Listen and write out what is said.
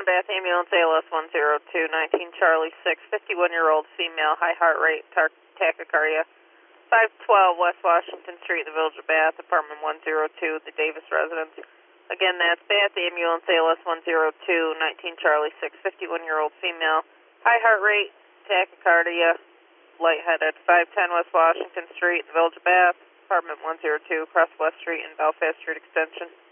Bath Ambulance, ALS 102, 19 Charlie 6, 51-year-old female, high heart rate, tachycardia. 512 West Washington Street in the Village of Bath, apartment 102, the Davis residence. Again, that's Bath Ambulance, ALS 102, 19 Charlie 6, 51-year-old female, high heart rate, tachycardia, lightheaded. 510 West Washington Street in the Village of Bath, apartment 102, across West Street and Belfast Street Extension.